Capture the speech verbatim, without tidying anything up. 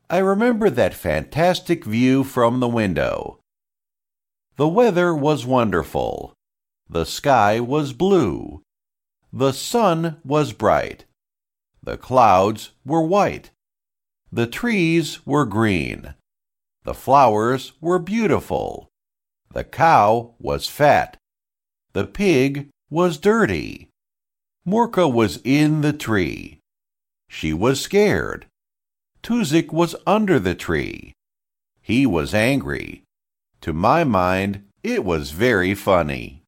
I remember that fantastic view from the window. The weather was wonderful. The sky was blue. The sun was bright. The clouds were white. The trees were green. The flowers were beautiful. The cow was fat. The pig was dirty. Morka was in the tree. She was scared. Tuzik was under the tree. He was angry. To my mind, it was very funny.